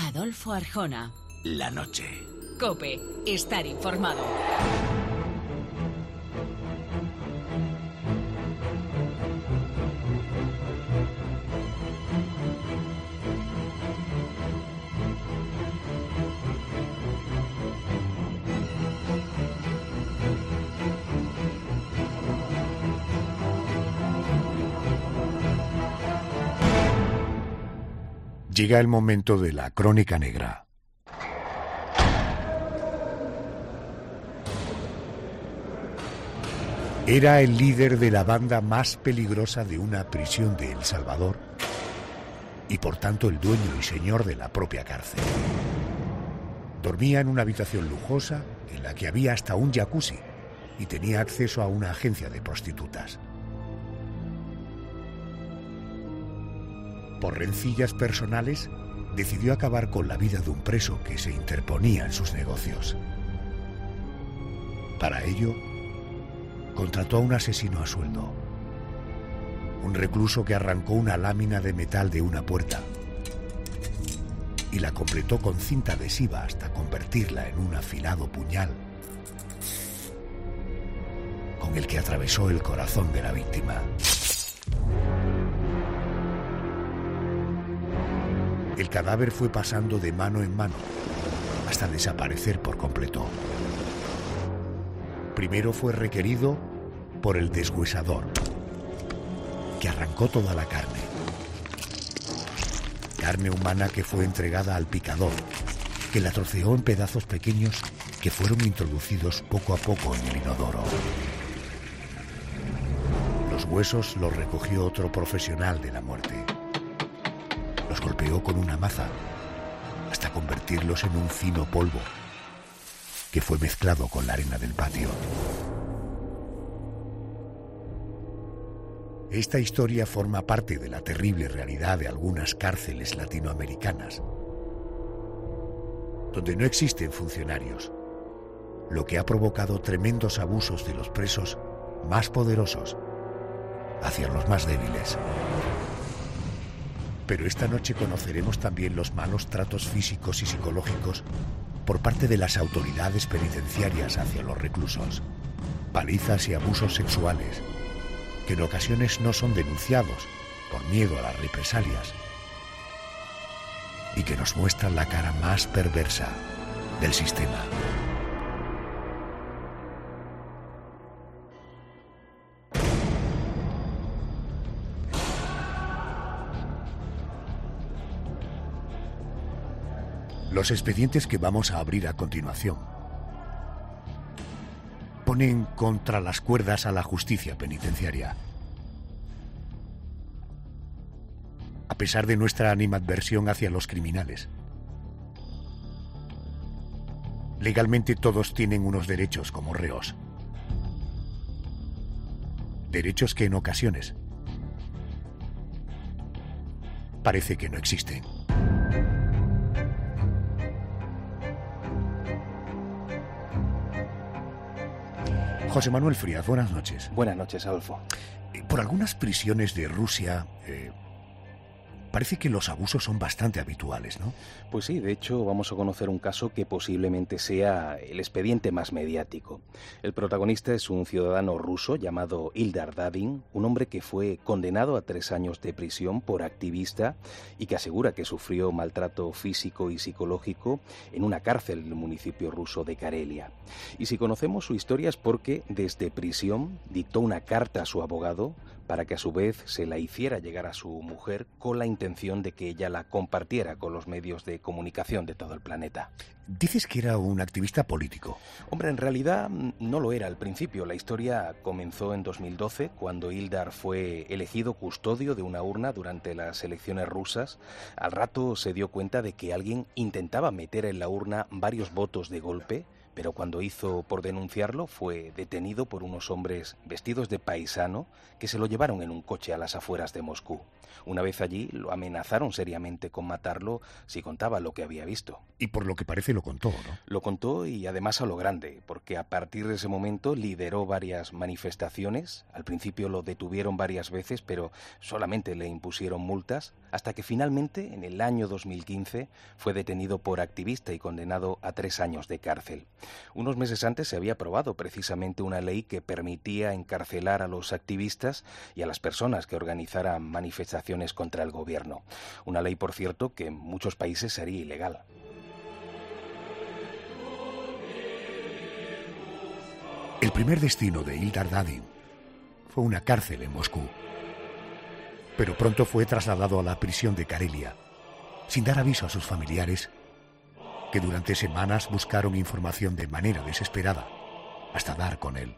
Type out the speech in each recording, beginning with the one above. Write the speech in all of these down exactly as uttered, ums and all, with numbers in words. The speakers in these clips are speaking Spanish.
Adolfo Arjona. La noche. COPE. Estar informado. Llega el momento de la crónica negra. Era el líder de la banda más peligrosa de una prisión de El Salvador y por tanto el dueño y señor de la propia cárcel. Dormía en una habitación lujosa en la que había hasta un jacuzzi y tenía acceso a una agencia de prostitutas. Por rencillas personales, decidió acabar con la vida de un preso que se interponía en sus negocios. Para ello, contrató a un asesino a sueldo, un recluso que arrancó una lámina de metal de una puerta y la completó con cinta adhesiva hasta convertirla en un afilado puñal con el que atravesó el corazón de la víctima. El cadáver fue pasando de mano en mano hasta desaparecer por completo. Primero fue requerido por el deshuesador, que arrancó toda la carne. Carne humana que fue entregada al picador, que la troceó en pedazos pequeños que fueron introducidos poco a poco en el inodoro. Los huesos los recogió otro profesional de la muerte. Los golpeó con una maza hasta convertirlos en un fino polvo que fue mezclado con la arena del patio. Esta historia forma parte de la terrible realidad de algunas cárceles latinoamericanas, donde no existen funcionarios, lo que ha provocado tremendos abusos de los presos más poderosos hacia los más débiles. Pero esta noche conoceremos también los malos tratos físicos y psicológicos por parte de las autoridades penitenciarias hacia los reclusos, palizas y abusos sexuales, que en ocasiones no son denunciados por miedo a las represalias y que nos muestran la cara más perversa del sistema. Los expedientes que vamos a abrir a continuación ponen contra las cuerdas a la justicia penitenciaria. A pesar de nuestra animadversión hacia los criminales, legalmente todos tienen unos derechos como reos. Derechos que en ocasiones parece que no existen. José Manuel Frías, buenas noches. Buenas noches, Adolfo. Por algunas prisiones de Rusia, eh, parece que los abusos son bastante habituales, ¿no? Pues sí, de hecho vamos a conocer un caso que posiblemente sea el expediente más mediático. El protagonista es un ciudadano ruso llamado Ildar Dadin, un hombre que fue condenado a tres años de prisión por activista y que asegura que sufrió maltrato físico y psicológico en una cárcel del municipio ruso de Karelia. Y si conocemos su historia es porque desde prisión dictó una carta a su abogado para que a su vez se la hiciera llegar a su mujer con la intención de que ella la compartiera con los medios de comunicación de todo el planeta. Dices que era un activista político. Hombre, en realidad no lo era al principio. La historia comenzó en dos mil doce, cuando Ildar fue elegido custodio de una urna durante las elecciones rusas. Al rato se dio cuenta de que alguien intentaba meter en la urna varios votos de golpe, pero cuando hizo por denunciarlo fue detenido por unos hombres vestidos de paisano que se lo llevaron en un coche a las afueras de Moscú. Una vez allí lo amenazaron seriamente con matarlo si contaba lo que había visto. Y por lo que parece lo contó, ¿no? Lo contó y además a lo grande, porque a partir de ese momento lideró varias manifestaciones. Al principio lo detuvieron varias veces, pero solamente le impusieron multas, hasta que finalmente, en el año dos mil quince, fue detenido por activista y condenado a tres años de cárcel. Unos meses antes se había aprobado precisamente una ley que permitía encarcelar a los activistas y a las personas que organizaran manifestaciones contra el gobierno. Una ley, por cierto, que en muchos países sería ilegal. El primer destino de Ildar Dadin fue una cárcel en Moscú, pero pronto fue trasladado a la prisión de Karelia, sin dar aviso a sus familiares, que durante semanas buscaron información de manera desesperada hasta dar con él.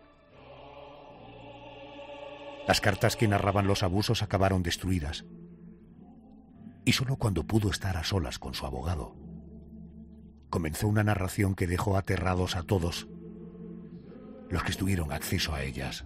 Las cartas que narraban los abusos acabaron destruidas, y solo cuando pudo estar a solas con su abogado, comenzó una narración que dejó aterrados a todos los que tuvieron acceso a ellas.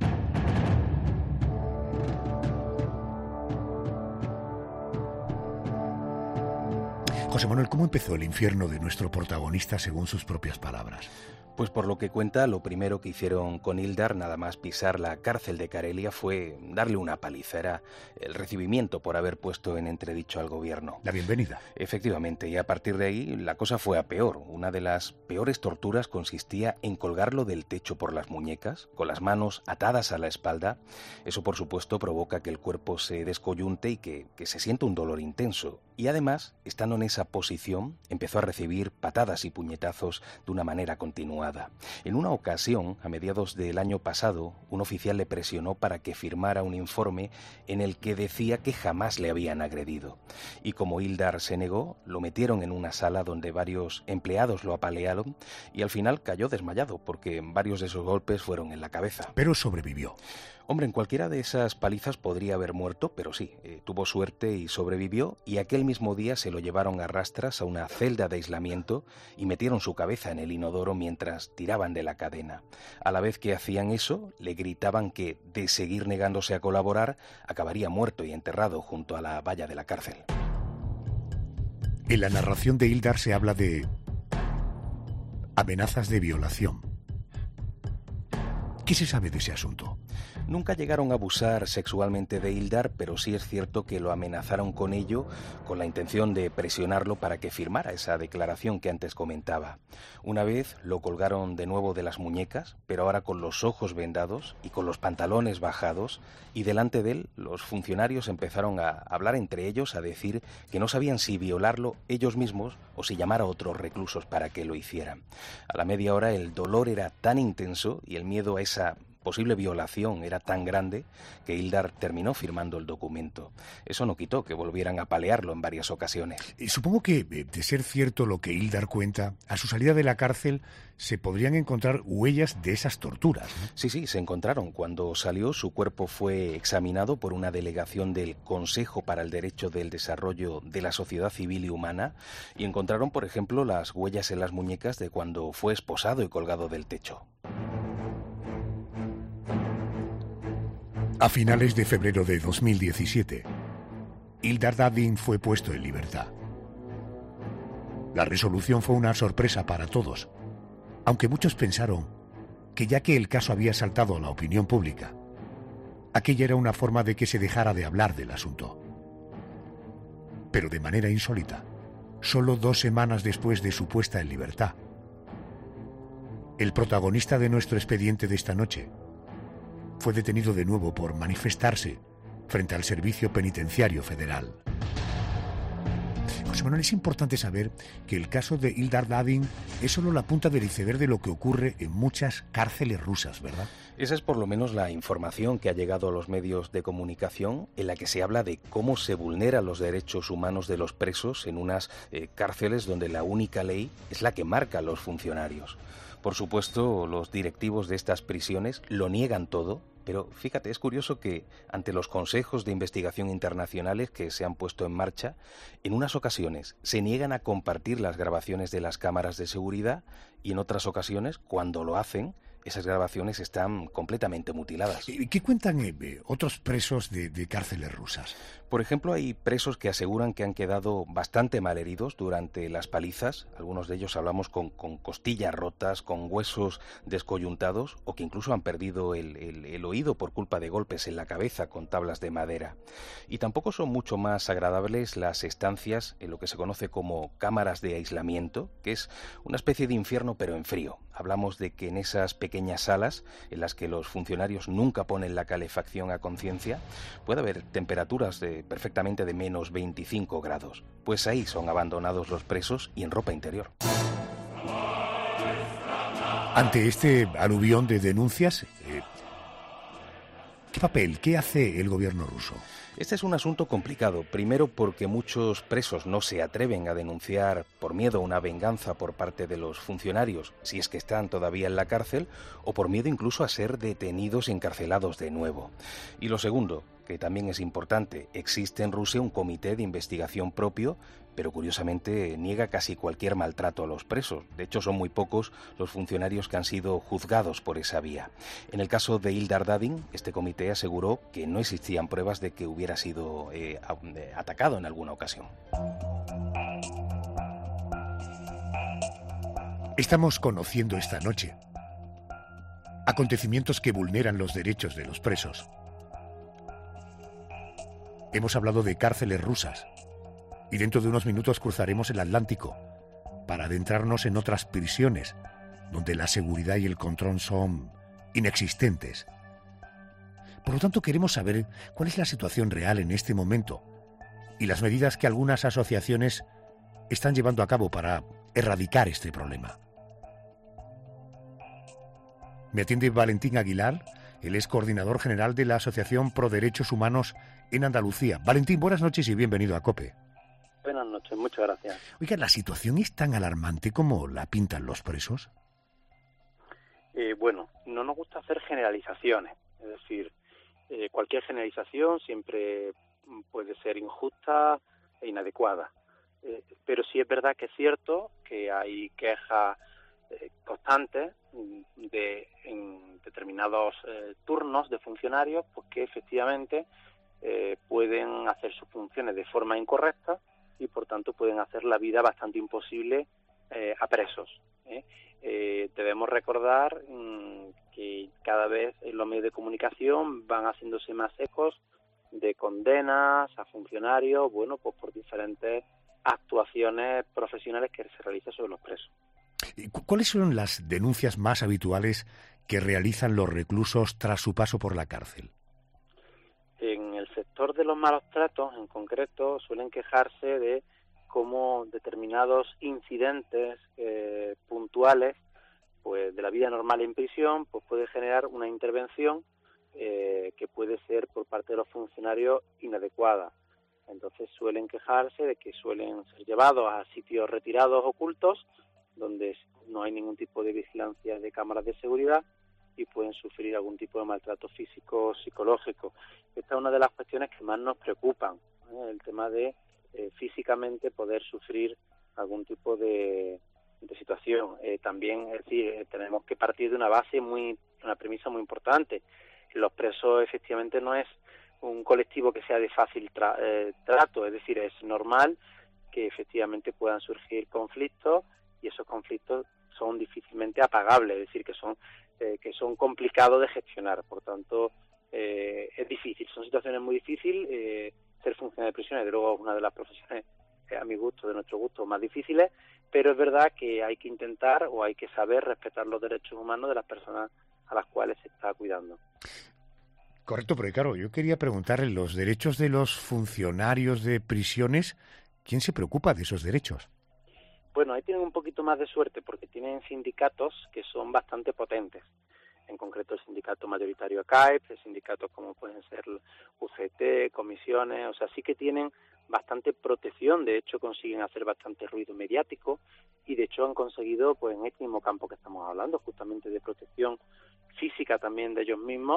José Manuel, ¿cómo empezó el infierno de nuestro protagonista según sus propias palabras? Pues por lo que cuenta, lo primero que hicieron con Ildar, nada más pisar la cárcel de Karelia, fue darle una paliza. Era el recibimiento por haber puesto en entredicho al gobierno. La bienvenida. Efectivamente, y a partir de ahí la cosa fue a peor. Una de las peores torturas consistía en colgarlo del techo por las muñecas, con las manos atadas a la espalda. Eso, por supuesto, provoca que el cuerpo se descoyunte y que, que se sienta un dolor intenso. Y además, estando en esa posición, empezó a recibir patadas y puñetazos de una manera continuada. En una ocasión, a mediados del año pasado, un oficial le presionó para que firmara un informe en el que decía que jamás le habían agredido. Y como Ildar se negó, lo metieron en una sala donde varios empleados lo apalearon y al final cayó desmayado porque varios de esos golpes fueron en la cabeza. Pero sobrevivió. Hombre, en cualquiera de esas palizas podría haber muerto, pero sí, eh, tuvo suerte y sobrevivió, y aquel mismo día se lo llevaron a rastras a una celda de aislamiento y metieron su cabeza en el inodoro mientras tiraban de la cadena. A la vez que hacían eso, le gritaban que, de seguir negándose a colaborar, acabaría muerto y enterrado junto a la valla de la cárcel. En la narración de Ildar se habla de amenazas de violación. ¿Qué se sabe de ese asunto? Nunca llegaron a abusar sexualmente de Ildar, pero sí es cierto que lo amenazaron con ello, con la intención de presionarlo para que firmara esa declaración que antes comentaba. Una vez lo colgaron de nuevo de las muñecas, pero ahora con los ojos vendados y con los pantalones bajados, y delante de él los funcionarios empezaron a hablar entre ellos, a decir que no sabían si violarlo ellos mismos o si llamar a otros reclusos para que lo hicieran. A la media hora el dolor era tan intenso y el miedo a esa posible violación era tan grande que Ildar terminó firmando el documento. Eso no quitó que volvieran a apalearlo en varias ocasiones. Y supongo que, de ser cierto lo que Ildar cuenta, a su salida de la cárcel se podrían encontrar huellas de esas torturas, ¿no? Sí, sí, se encontraron. Cuando salió, su cuerpo fue examinado por una delegación del Consejo para el Derecho del Desarrollo de la Sociedad Civil y Humana y encontraron, por ejemplo, las huellas en las muñecas de cuando fue esposado y colgado del techo. A finales de febrero de dos mil diecisiete, Ildar Dadin fue puesto en libertad. La resolución fue una sorpresa para todos, aunque muchos pensaron que ya que el caso había saltado a la opinión pública, aquella era una forma de que se dejara de hablar del asunto. Pero de manera insólita, solo dos semanas después de su puesta en libertad, el protagonista de nuestro expediente de esta noche fue detenido de nuevo por manifestarse frente al Servicio Penitenciario Federal. José Manuel, es importante saber que el caso de Ildar Dadin es solo la punta del iceberg de lo que ocurre en muchas cárceles rusas, ¿verdad? Esa es por lo menos la información que ha llegado a los medios de comunicación, en la que se habla de cómo se vulneran los derechos humanos de los presos en unas eh, cárceles donde la única ley es la que marca a los funcionarios. Por supuesto, los directivos de estas prisiones lo niegan todo, Pero fíjate, es curioso que ante los consejos de investigación internacionales que se han puesto en marcha, en unas ocasiones se niegan a compartir las grabaciones de las cámaras de seguridad y en otras ocasiones, cuando lo hacen, esas grabaciones están completamente mutiladas. ¿Qué cuentan eh, otros presos de, de cárceles rusas? Por ejemplo, hay presos que aseguran que han quedado bastante malheridos durante las palizas. Algunos de ellos hablamos con, con costillas rotas, con huesos descoyuntados o que incluso han perdido el, el, el oído por culpa de golpes en la cabeza con tablas de madera. Y tampoco son mucho más agradables las estancias en lo que se conoce como cámaras de aislamiento, que es una especie de infierno pero en frío. Hablamos de que en esas pequeñas salas en las que los funcionarios nunca ponen la calefacción a conciencia, puede haber temperaturas de, perfectamente de menos veinticinco grados. Pues ahí son abandonados los presos y en ropa interior. Ante este aluvión de denuncias, eh, ¿qué papel, qué hace el gobierno ruso? Este es un asunto complicado, primero porque muchos presos no se atreven a denunciar por miedo a una venganza por parte de los funcionarios, si es que están todavía en la cárcel, o por miedo incluso a ser detenidos y encarcelados de nuevo. Y lo segundo, que también es importante, existe en Rusia un comité de investigación propio, pero curiosamente niega casi cualquier maltrato a los presos. De hecho, son muy pocos los funcionarios que han sido juzgados por esa vía. En el caso de Ildar Dadin, este comité aseguró que no existían pruebas de que hubiera sido eh, atacado en alguna ocasión. Estamos conociendo esta noche acontecimientos que vulneran los derechos de los presos. Hemos hablado de cárceles rusas y dentro de unos minutos cruzaremos el Atlántico para adentrarnos en otras prisiones donde la seguridad y el control son inexistentes. Por lo tanto, queremos saber cuál es la situación real en este momento y las medidas que algunas asociaciones están llevando a cabo para erradicar este problema. Me atiende Valentín Aguilar, él es coordinador general de la Asociación Pro Derechos Humanos en Andalucía. Valentín, buenas noches y bienvenido a COPE. Buenas noches, muchas gracias. Oiga, ¿la situación es tan alarmante como la pintan los presos? Eh, bueno, no nos gusta hacer generalizaciones, es decir, eh, cualquier generalización siempre puede ser injusta e inadecuada, eh, pero sí es verdad que es cierto que hay quejas eh, constantes de, en determinados eh, turnos de funcionarios pues que efectivamente eh, pueden hacer sus funciones de forma incorrecta y por tanto pueden hacer la vida bastante imposible eh, a presos. ¿eh? Eh, debemos recordar mmm, que cada vez en los medios de comunicación van haciéndose más ecos de condenas a funcionarios, bueno, pues por diferentes actuaciones profesionales que se realizan sobre los presos. ¿Cuáles son las denuncias más habituales que realizan los reclusos tras su paso por la cárcel? En el sector de los malos tratos, en concreto, suelen quejarse de cómo determinados incidentes eh, puntuales pues de la vida normal en prisión pues puede generar una intervención eh, que puede ser por parte de los funcionarios inadecuada. Entonces suelen quejarse de que suelen ser llevados a sitios retirados ocultos donde no hay ningún tipo de vigilancia de cámaras de seguridad y pueden sufrir algún tipo de maltrato físico o psicológico. Esta es una de las cuestiones que más nos preocupan, ¿eh? El tema de eh, físicamente poder sufrir algún tipo de, de situación. Eh, también, es decir, eh, tenemos que partir de una base muy, una premisa muy importante. Los presos efectivamente no es un colectivo que sea de fácil tra eh, trato, es decir, es normal que efectivamente puedan surgir conflictos y esos conflictos son difícilmente apagables, es decir, que son eh, que son complicados de gestionar. Por tanto, eh, es difícil, son situaciones muy difíciles. Eh, ser funcionario de prisión, desde luego, es una de las profesiones, eh, a mi gusto, de nuestro gusto, más difíciles, pero es verdad que hay que intentar o hay que saber respetar los derechos humanos de las personas a las cuales se está cuidando. Correcto, porque claro, yo quería preguntarle, los derechos de los funcionarios de prisiones, ¿quién se preocupa de esos derechos? Bueno, ahí tienen un poquito más de suerte porque tienen sindicatos que son bastante potentes. En concreto el sindicato mayoritario A C A E P, sindicatos como pueden ser U C T, comisiones, o sea, sí que tienen bastante protección, de hecho consiguen hacer bastante ruido mediático y de hecho han conseguido, pues en este mismo campo que estamos hablando, justamente de protección física también de ellos mismos,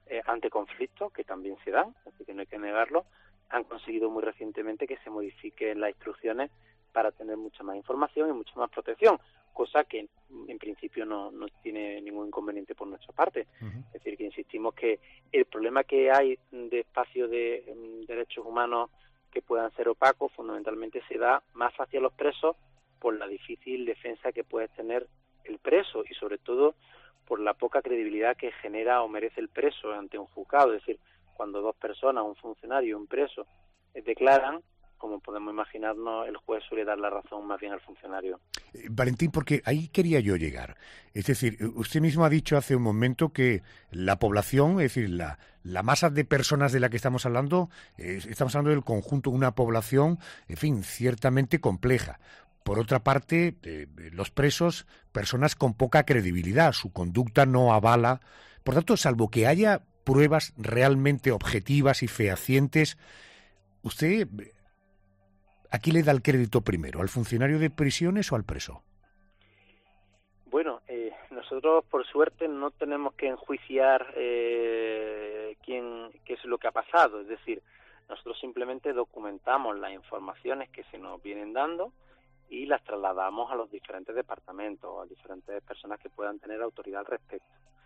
eh, ante conflictos, que también se dan, así que no hay que negarlo, han conseguido muy recientemente que se modifiquen las instrucciones para tener mucha más información y mucha más protección, cosa que en principio no, no tiene ningún inconveniente por nuestra parte. Uh-huh. Es decir, que insistimos que el problema que hay de espacio de um, derechos humanos que puedan ser opacos, fundamentalmente se da más hacia los presos por la difícil defensa que puede tener el preso y sobre todo por la poca credibilidad que genera o merece el preso ante un juzgado. Es decir, cuando dos personas, un funcionario y un preso, eh, declaran, como podemos imaginarnos, el juez suele dar la razón más bien al funcionario. Eh, Valentín, porque ahí quería yo llegar. Es decir, usted mismo ha dicho hace un momento que la población, es decir, la, la masa de personas de la que estamos hablando, eh, estamos hablando del conjunto de una población, en fin, ciertamente compleja. Por otra parte, eh, los presos, personas con poca credibilidad, su conducta no avala. Por tanto, salvo que haya pruebas realmente objetivas y fehacientes, usted, ¿a quién le da el crédito primero? ¿Al funcionario de prisiones o al preso? Bueno, eh, nosotros por suerte no tenemos que enjuiciar eh, quién, qué es lo que ha pasado. Es decir, nosotros simplemente documentamos las informaciones que se nos vienen dando y las trasladamos a los diferentes departamentos, a diferentes personas que puedan tener autoridad al respecto.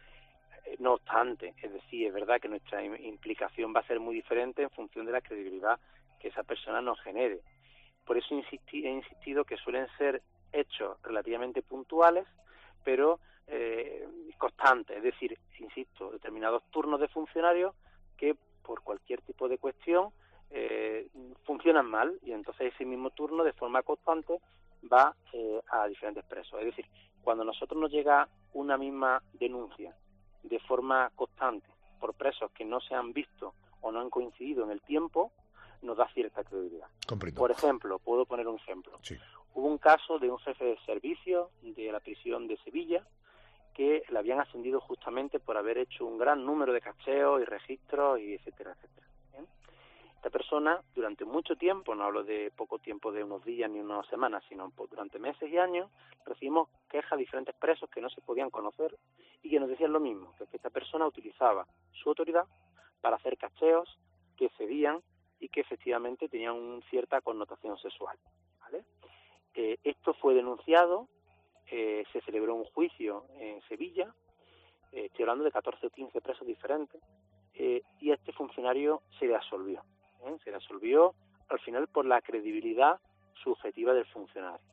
No obstante, es decir, es verdad que nuestra implicación va a ser muy diferente en función de la credibilidad que esa persona nos genere. Por eso insistí, he insistido que suelen ser hechos relativamente puntuales, pero eh, constantes. Es decir, insisto, determinados turnos de funcionarios que por cualquier tipo de cuestión eh, funcionan mal y entonces ese mismo turno de forma constante va eh, a diferentes presos. Es decir, cuando a nosotros nos llega una misma denuncia de forma constante por presos que no se han visto o no han coincidido en el tiempo, nos da cierta credibilidad. Comprendo. Por ejemplo, puedo poner un ejemplo. Sí. Hubo un caso de un jefe de servicio de la prisión de Sevilla que le habían ascendido justamente por haber hecho un gran número de cacheos y registros y etcétera, etcétera. ¿Bien? Esta persona, durante mucho tiempo, no hablo de poco tiempo de unos días ni unas semanas, sino durante meses y años, recibimos quejas de diferentes presos que no se podían conocer y que nos decían lo mismo, que esta persona utilizaba su autoridad para hacer cacheos que cedían y que efectivamente tenían una cierta connotación sexual, ¿vale? Eh, esto fue denunciado, eh, se celebró un juicio en Sevilla, eh, estoy hablando de catorce o quince presos diferentes, eh, y este funcionario se le absolvió, ¿eh? se le absolvió al final por la credibilidad subjetiva del funcionario.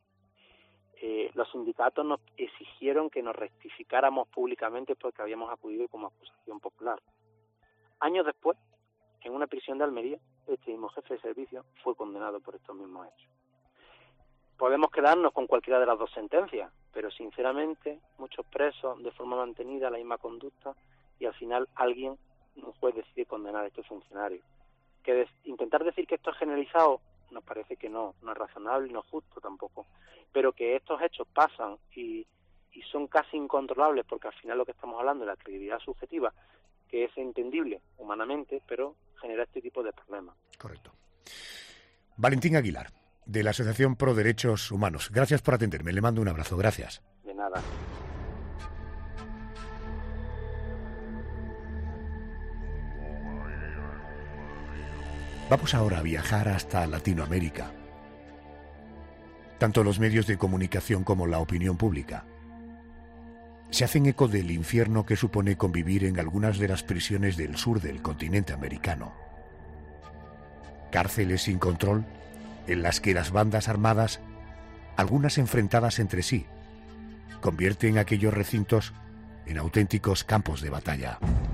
Eh, los sindicatos nos exigieron que nos rectificáramos públicamente porque habíamos acudido como acusación popular. Años después, en una prisión de Almería, este mismo jefe de servicio fue condenado por estos mismos hechos. Podemos quedarnos con cualquiera de las dos sentencias, pero sinceramente muchos presos de forma mantenida la misma conducta y al final alguien, un juez, decide condenar a este funcionario. Que de, intentar decir que esto es generalizado nos parece que no, no es razonable y no es justo tampoco, pero que estos hechos pasan y, y son casi incontrolables porque al final lo que estamos hablando es la credibilidad subjetiva, que es entendible humanamente, pero genera este tipo de problemas. Correcto. Valentín Aguilar, de la Asociación Pro Derechos Humanos. Gracias por atenderme. Le mando un abrazo. Gracias. De nada. Vamos ahora a viajar hasta Latinoamérica. Tanto los medios de comunicación como la opinión pública se hacen eco del infierno que supone convivir en algunas de las prisiones del sur del continente americano. Cárceles sin control, en las que las bandas armadas, algunas enfrentadas entre sí, convierten aquellos recintos en auténticos campos de batalla.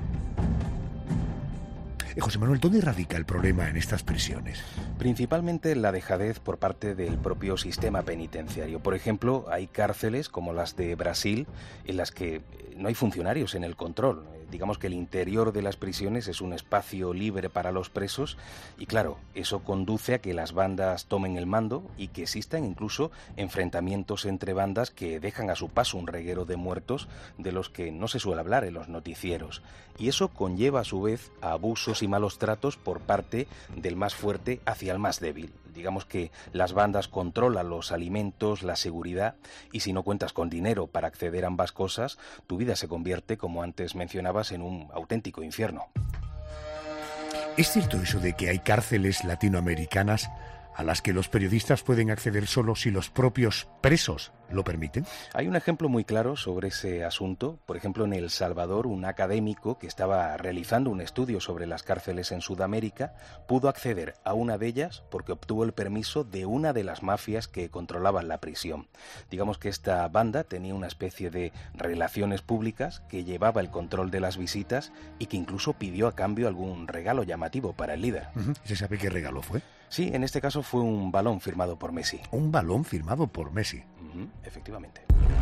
José Manuel, ¿dónde radica el problema en estas prisiones? Principalmente la dejadez por parte del propio sistema penitenciario. Por ejemplo, hay cárceles como las de Brasil en las que no hay funcionarios en el control. Digamos que el interior de las prisiones es un espacio libre para los presos y claro, eso conduce a que las bandas tomen el mando y que existan incluso enfrentamientos entre bandas que dejan a su paso un reguero de muertos de los que no se suele hablar en los noticieros. Y eso conlleva a su vez a abusos y y malos tratos por parte del más fuerte hacia el más débil. Digamos que las bandas controlan los alimentos, la seguridad, y si no cuentas con dinero para acceder a ambas cosas, tu vida se convierte, como antes mencionabas, en un auténtico infierno. ¿Es cierto eso de que hay cárceles latinoamericanas a las que los periodistas pueden acceder solo si los propios presos lo permiten? Hay un ejemplo muy claro sobre ese asunto. Por ejemplo, en El Salvador, un académico que estaba realizando un estudio sobre las cárceles en Sudamérica pudo acceder a una de ellas porque obtuvo el permiso de una de las mafias que controlaban la prisión. Digamos que esta banda tenía una especie de relaciones públicas que llevaba el control de las visitas y que incluso pidió a cambio algún regalo llamativo para el líder. Uh-huh. ¿Se sabe qué regalo fue? Sí, en este caso fue un balón firmado por Messi. Un balón firmado por Messi. Uh-huh, efectivamente.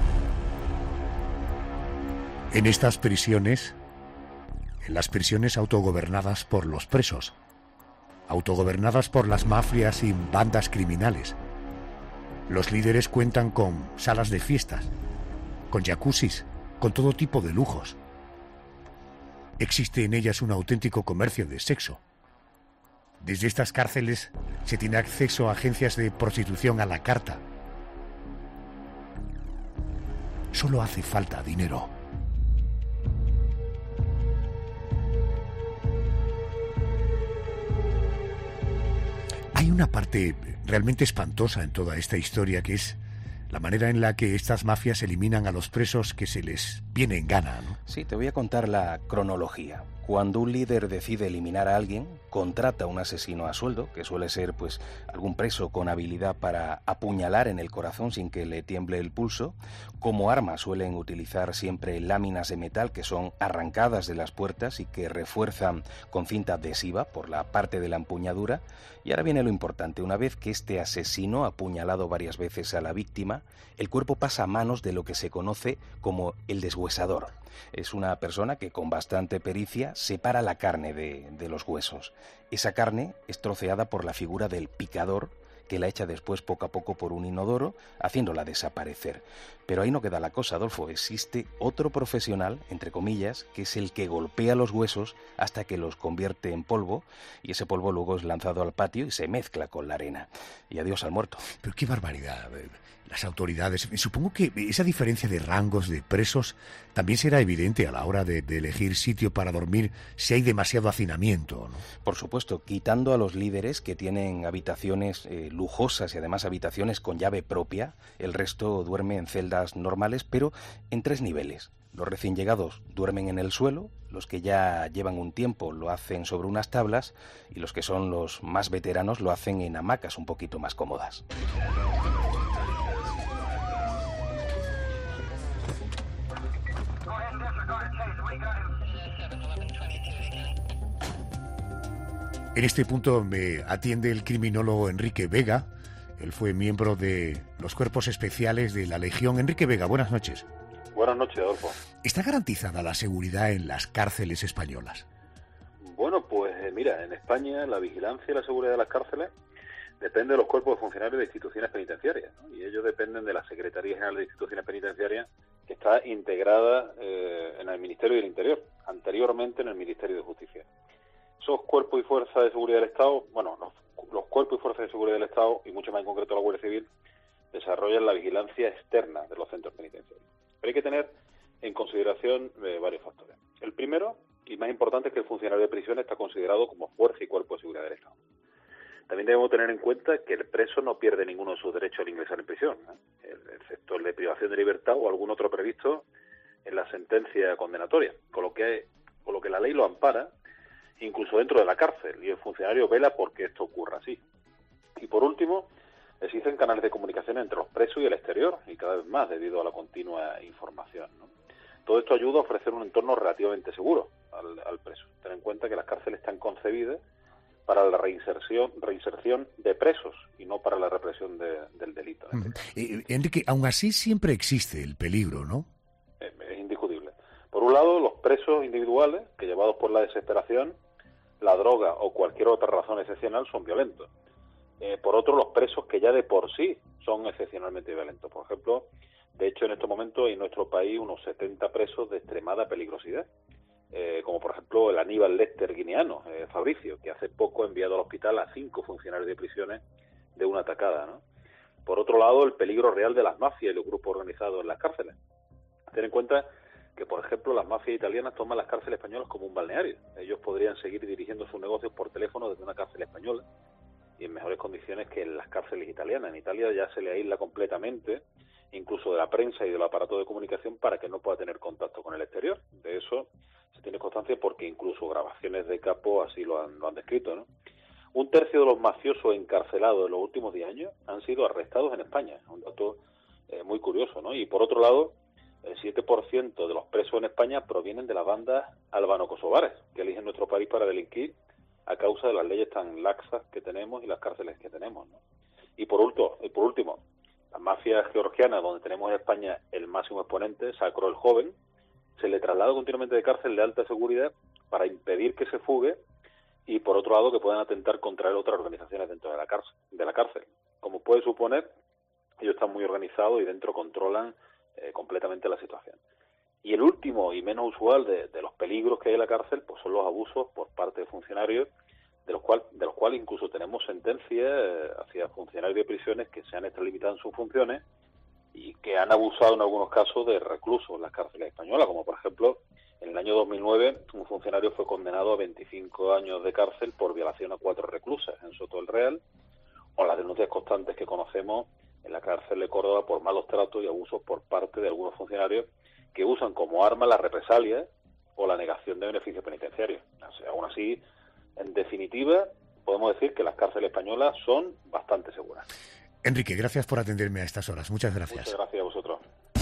En estas prisiones, en las prisiones autogobernadas por los presos, autogobernadas por las mafias y bandas criminales, los líderes cuentan con salas de fiestas, con jacuzzis, con todo tipo de lujos. Existe en ellas un auténtico comercio de sexo. Desde estas cárceles se tiene acceso a agencias de prostitución a la carta. Solo hace falta dinero. Hay una parte realmente espantosa en toda esta historia, que es la manera en la que estas mafias eliminan a los presos que se les viene en gana, ¿no? Sí, te voy a contar la cronología. Cuando un líder decide eliminar a alguien, contrata a un asesino a sueldo, que suele ser pues algún preso con habilidad para apuñalar en el corazón sin que le tiemble el pulso. Como arma suelen utilizar siempre láminas de metal que son arrancadas de las puertas y que refuerzan con cinta adhesiva por la parte de la empuñadura. Y ahora viene lo importante: una vez que este asesino ha apuñalado varias veces a la víctima, el cuerpo pasa a manos de lo que se conoce como el deshuesador. Es una persona que con bastante pericia separa la carne de, de los huesos. Esa carne es troceada por la figura del picador, que la echa después poco a poco por un inodoro, haciéndola desaparecer. Pero ahí no queda la cosa, Adolfo. Existe otro profesional, entre comillas, que es el que golpea los huesos hasta que los convierte en polvo, y ese polvo luego es lanzado al patio y se mezcla con la arena. Y adiós al muerto. Pero qué barbaridad. Las autoridades, supongo que esa diferencia de rangos de presos también será evidente a la hora de, de elegir sitio para dormir si hay demasiado hacinamiento, ¿no? Por supuesto, quitando a los líderes que tienen habitaciones eh, lujosas y además habitaciones con llave propia, el resto duerme en celdas normales, pero en tres niveles. Los recién llegados duermen en el suelo, los que ya llevan un tiempo lo hacen sobre unas tablas y los que son los más veteranos lo hacen en hamacas un poquito más cómodas. En este punto me atiende el criminólogo Enrique Vega. Él fue miembro de los cuerpos especiales de la Legión. Enrique Vega, buenas noches. Buenas noches, Adolfo. ¿Está garantizada la seguridad en las cárceles españolas? Bueno, pues eh, mira, en España la vigilancia y la seguridad de las cárceles depende de los cuerpos de funcionarios de instituciones penitenciarias, ¿no? Y ellos dependen de la Secretaría General de Instituciones Penitenciarias, que está integrada eh, en el Ministerio del Interior, anteriormente en el Ministerio de Justicia. Esos cuerpos y fuerzas de seguridad del Estado, bueno, los, los cuerpos y fuerzas de seguridad del Estado, y mucho más en concreto la Guardia Civil, desarrollan la vigilancia externa de los centros penitenciarios. Pero hay que tener en consideración eh, varios factores. El primero, y más importante, es que el funcionario de prisión está considerado como fuerza y cuerpo de seguridad del Estado. También debemos tener en cuenta que el preso no pierde ninguno de sus derechos al ingresar en prisión, ¿eh? excepto el de privación de libertad o algún otro previsto en la sentencia condenatoria, con lo que, con lo que la ley lo ampara, incluso dentro de la cárcel, y el funcionario vela porque esto ocurra así. Y por último, existen canales de comunicación entre los presos y el exterior, y cada vez más debido a la continua información, ¿no? Todo esto ayuda a ofrecer un entorno relativamente seguro al, al preso. Ten en cuenta que las cárceles están concebidas para la reinserción reinserción de presos y no para la represión de, del delito. Uh-huh. eh, Enrique, aún así siempre existe el peligro, ¿no? Es, es indiscutible. Por un lado, los presos individuales, que llevados por la desesperación, la droga o cualquier otra razón excepcional, son violentos. Eh, por otro, los presos que ya de por sí son excepcionalmente violentos. Por ejemplo, de hecho, en estos momentos hay en nuestro país unos setenta presos de extremada peligrosidad. eh, como por ejemplo el Aníbal Lecter guineano, eh, Fabricio, que hace poco ha enviado al hospital a cinco funcionarios de prisiones de una atacada, ¿no? Por otro lado, el peligro real de las mafias y los grupos organizados en las cárceles. Ten en cuenta que, por ejemplo, las mafias italianas toman las cárceles españolas como un balneario. Ellos podrían seguir dirigiendo sus negocios por teléfono desde una cárcel española y en mejores condiciones que en las cárceles italianas. En Italia ya se le aísla completamente, incluso de la prensa y del aparato de comunicación, para que no pueda tener contacto con el exterior. De eso se tiene constancia porque incluso grabaciones de capo así lo han, lo han descrito, ¿no? Un tercio de los mafiosos encarcelados en los últimos diez años han sido arrestados en España. Un dato eh, muy curioso, ¿no? Y por otro lado, el siete por ciento de los presos en España provienen de las bandas albano-kosovares, que eligen nuestro país para delinquir a causa de las leyes tan laxas que tenemos y las cárceles que tenemos, ¿no? Y por último, y por último, la mafia georgiana, donde tenemos en España el máximo exponente, Sacro el Joven, se le traslada continuamente de cárcel de alta seguridad para impedir que se fugue y, por otro lado, que puedan atentar contra él otras organizaciones dentro de la cárcel. De la cárcel. Como puede suponer, ellos están muy organizados y dentro controlan eh, completamente la situación. Y el último y menos usual de, de los peligros que hay en la cárcel, pues son los abusos por parte de funcionarios, de los cuales de los cuales incluso tenemos sentencias eh, hacia funcionarios de prisiones que se han extralimitado en sus funciones y que han abusado en algunos casos de reclusos en las cárceles españolas, como por ejemplo en el año dos mil nueve un funcionario fue condenado a veinticinco años de cárcel por violación a cuatro reclusas en Soto del Real, o las denuncias constantes que conocemos en la cárcel de Córdoba por malos tratos y abusos por parte de algunos funcionarios que usan como arma la represalia o la negación de beneficios penitenciarios. O sea, aún así, en definitiva, podemos decir que las cárceles españolas son bastante seguras. Enrique, gracias por atenderme a estas horas. Muchas gracias. Muchas gracias a vosotros.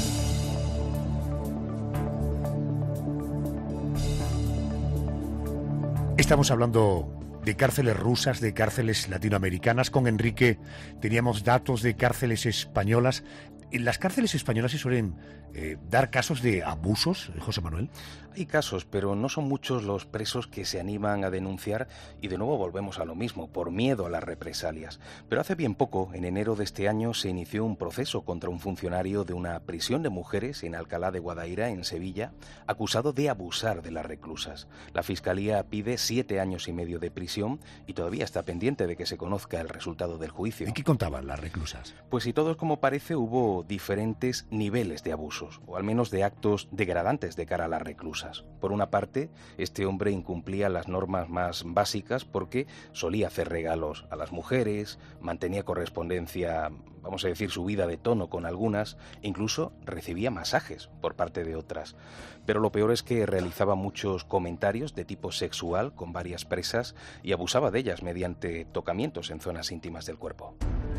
Estamos hablando de cárceles rusas, de cárceles latinoamericanas. Con Enrique teníamos datos de cárceles españolas. ¿En las cárceles españolas se suelen eh, dar casos de abusos, José Manuel? Hay casos, pero no son muchos los presos que se animan a denunciar y de nuevo volvemos a lo mismo, por miedo a las represalias. Pero hace bien poco, en enero de este año, se inició un proceso contra un funcionario de una prisión de mujeres en Alcalá de Guadaira, en Sevilla, acusado de abusar de las reclusas. La Fiscalía pide siete años y medio de prisión y todavía está pendiente de que se conozca el resultado del juicio. ¿Y qué contaban las reclusas? Pues si todo es como parece, hubo diferentes niveles de abusos, o al menos de actos degradantes de cara a las reclusas. Por una parte, este hombre incumplía las normas más básicas porque solía hacer regalos a las mujeres, mantenía correspondencia, vamos a decir, subida de tono con algunas, e incluso recibía masajes por parte de otras. Pero lo peor es que realizaba muchos comentarios de tipo sexual con varias presas y abusaba de ellas mediante tocamientos en zonas íntimas del cuerpo.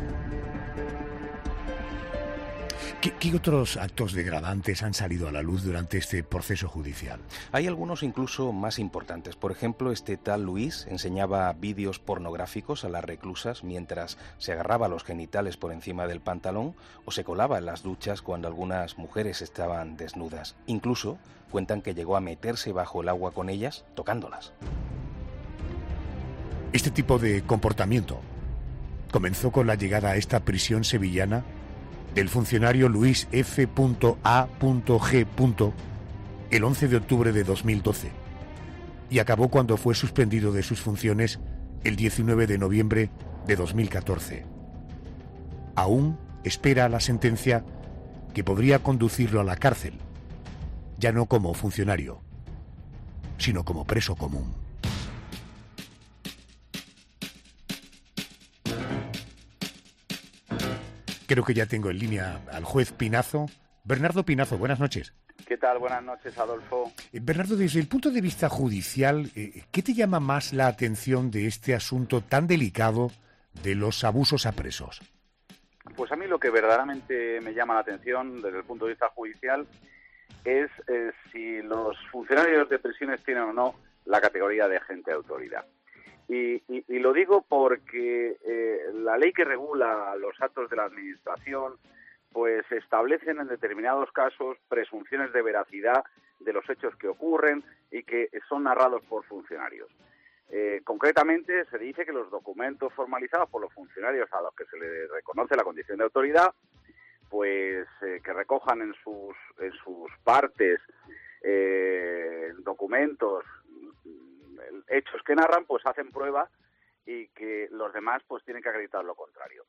¿Qué, ¿Qué otros actos degradantes han salido a la luz durante este proceso judicial? Hay algunos incluso más importantes. Por ejemplo, este tal Luis enseñaba vídeos pornográficos a las reclusas mientras se agarraba los genitales por encima del pantalón o se colaba en las duchas cuando algunas mujeres estaban desnudas. Incluso cuentan que llegó a meterse bajo el agua con ellas, tocándolas. Este tipo de comportamiento comenzó con la llegada a esta prisión sevillana del funcionario Luis F A G el once de octubre de dos mil doce y acabó cuando fue suspendido de sus funciones el diecinueve de noviembre de dos mil catorce. Aún espera la sentencia que podría conducirlo a la cárcel, ya no como funcionario, sino como preso común. Creo que ya tengo en línea al juez Pinazo. Bernardo Pinazo, buenas noches. ¿Qué tal? Buenas noches, Adolfo. Eh, Bernardo, desde el punto de vista judicial, eh, ¿qué te llama más la atención de este asunto tan delicado de los abusos a presos? Pues a mí lo que verdaderamente me llama la atención desde el punto de vista judicial es eh, si los funcionarios de prisiones tienen o no la categoría de agente de autoridad. Y, y, y lo digo porque eh, la ley que regula los actos de la Administración pues establecen en determinados casos presunciones de veracidad de los hechos que ocurren y que son narrados por funcionarios. Eh, concretamente se dice que los documentos formalizados por los funcionarios a los que se les reconoce la condición de autoridad, pues eh, que recojan en sus, en sus partes eh, documentos, hechos que narran, pues hacen prueba y que los demás pues tienen que acreditar lo contrario.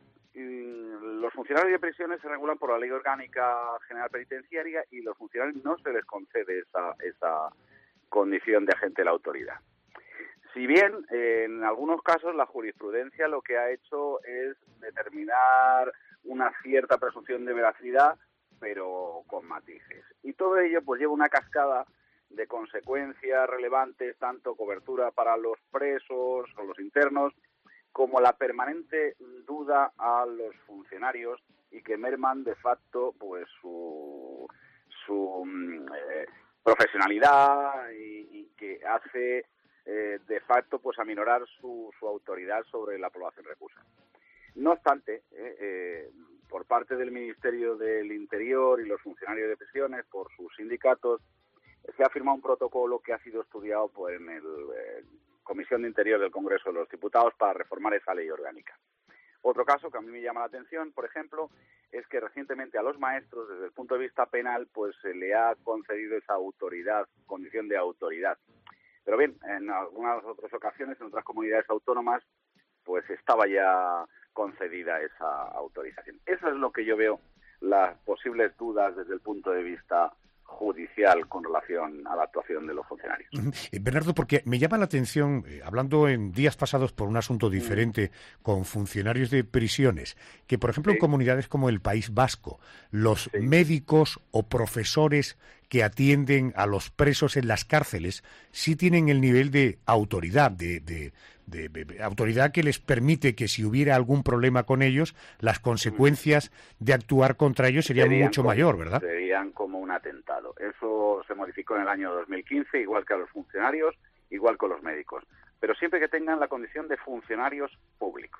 Los funcionarios de prisiones se regulan por la Ley Orgánica General Penitenciaria y los funcionarios no se les concede esa, esa condición de agente de la autoridad. Si bien eh, en algunos casos la jurisprudencia lo que ha hecho es determinar una cierta presunción de veracidad, pero con matices. Y todo ello pues lleva una cascada de consecuencias relevantes, tanto cobertura para los presos o los internos, como la permanente duda a los funcionarios y que merman de facto pues su, su eh, profesionalidad y, y que hace eh, de facto pues aminorar su, su autoridad sobre la población reclusa. No obstante, eh, eh, por parte del Ministerio del Interior y los funcionarios de prisiones, por sus sindicatos, se ha firmado un protocolo que ha sido estudiado por en el eh, Comisión de Interior del Congreso de los Diputados para reformar esa ley orgánica. Otro caso que a mí me llama la atención, por ejemplo, es que recientemente a los maestros, desde el punto de vista penal, pues se le ha concedido esa autoridad, condición de autoridad. Pero bien, en algunas otras ocasiones, en otras comunidades autónomas, pues estaba ya concedida esa autorización. Eso es lo que yo veo, las posibles dudas desde el punto de vista judicial con relación a la actuación de los funcionarios. Eh, Bernardo, porque me llama la atención, eh, hablando en días pasados por un asunto diferente mm. con funcionarios de prisiones, que por ejemplo sí. en comunidades como el País Vasco, los sí. médicos o profesores que atienden a los presos en las cárceles sí tienen el nivel de autoridad, de, de, de, de autoridad que les permite que si hubiera algún problema con ellos, las consecuencias de actuar contra ellos serían, serían mucho como, mayor, ¿verdad? Serían como un atentado. Eso se modificó en el año dos mil quince, igual que a los funcionarios, igual con los médicos, pero siempre que tengan la condición de funcionarios públicos.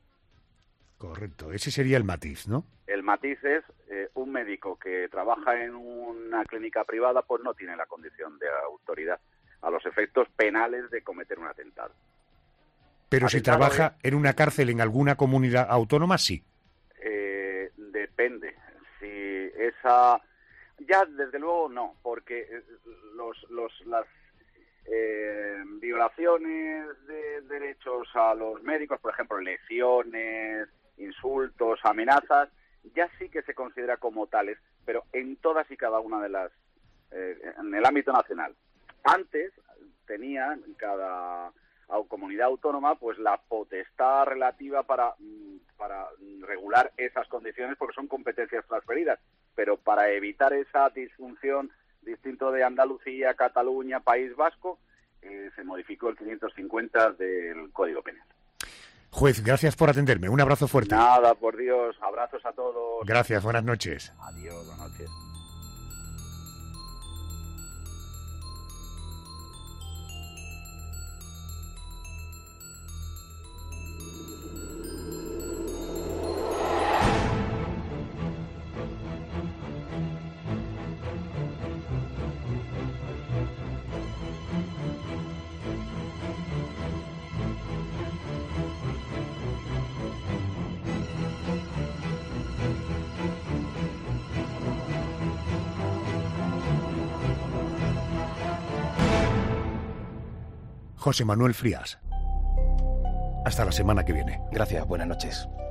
Correcto, ese sería el matiz, ¿no? El matiz es eh, un médico que trabaja en una clínica privada, pues no tiene la condición de autoridad a los efectos penales de cometer un atentado. Pero atentado si trabaja es, en una cárcel en alguna comunidad autónoma, sí. Eh, depende. Si esa... Ya, desde luego, no, porque los, los, las eh, violaciones de derechos a los médicos, por ejemplo, lesiones, insultos, amenazas, ya sí que se considera como tales, pero en todas y cada una de las, eh, en el ámbito nacional. Antes tenía cada comunidad autónoma pues la potestad relativa para, para regular esas condiciones porque son competencias transferidas, pero para evitar esa disfunción distinto de Andalucía, Cataluña, País Vasco, eh, se modificó el quinientos cincuenta del Código Penal. Juez, gracias por atenderme. Un abrazo fuerte. Nada, por Dios. Abrazos a todos. Gracias, buenas noches. Adiós, buenas noches. José Manuel Frías. Hasta la semana que viene. Gracias, buenas noches.